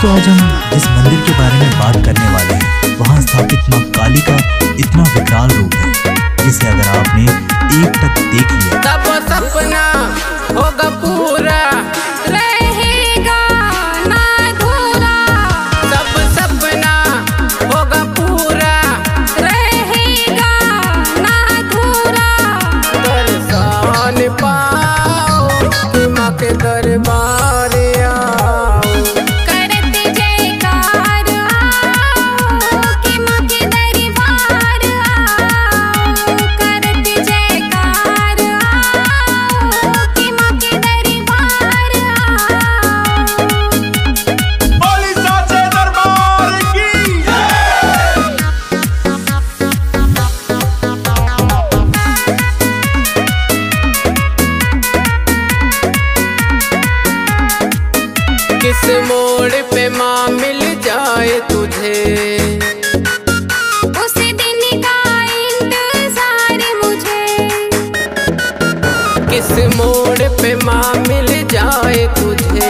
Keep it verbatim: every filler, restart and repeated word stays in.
दोस्तों आज हम जिस मंदिर के बारे में बात करने वाले हैं वहाँ स्थापित मां काली का इतना विकराल रूप है जिसे अगर आपने एक टक देख लिया तब सपना होगा पूरा, रहेगा ना अधूरा। सब सपना होगा पूरा, रहेगा ना अधूरा। दर्शन पाओ कि माँ के दरबार आओ, करत जयकार आओ कि माँ के दरबार आओ। करत जयकार आओ कि माँ के दरबार आओ। बोली साचे दरबार की किस मोड़ पे माँ मिल जाए तुझे, उस दिन का इंतजार मुझे। किस मोड़ पे माँ मिल जाए तुझे।